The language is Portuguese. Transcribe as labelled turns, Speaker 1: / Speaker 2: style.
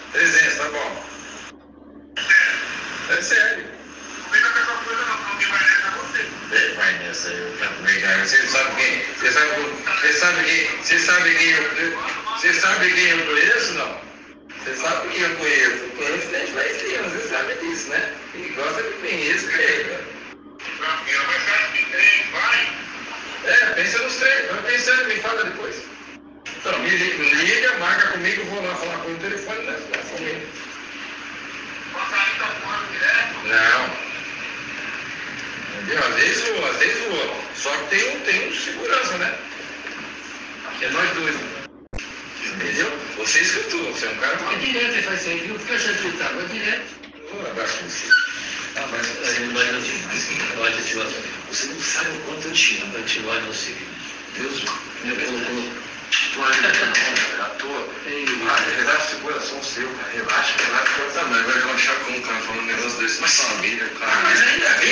Speaker 1: 300, tá bom. É sério.
Speaker 2: Não fica com essa coisa não, porque vai nessa você.
Speaker 1: Vai nessa aí, eu quero brigar. Você sabe quem? Você sabe quem eu conheço, não? Você sabe quem eu conheço? Eu conheço gente lá em cima, você sabe disso, né? E gosta de mim, respeita.
Speaker 2: Não, vai ficar de trem, vai.
Speaker 1: Pensa nos três, vai pensando e me fala depois. Então, me liga, marca comigo, eu vou lá falar com o telefone da família.
Speaker 2: Passarinho tá voando direto?
Speaker 1: Não. Entendeu? Às vezes voa. Só que tem um segurança, né? Que é nós dois. Entendeu? Você escutou, você é um cara.
Speaker 3: Vai direto, ele faz isso aí, viu? Fica chateado, vai direto.
Speaker 1: Abaixo você.
Speaker 3: Olha, tio, você não sabe o quanto eu te amo. Eu te olho no seguinte. Deus me colocou.
Speaker 1: Tu acha que não, à toa? Relaxa o coração seu, cara. Relaxa. Tá, mas vai relaxar como, cara, falando um negócio desse na família, cara.
Speaker 3: Mas ainda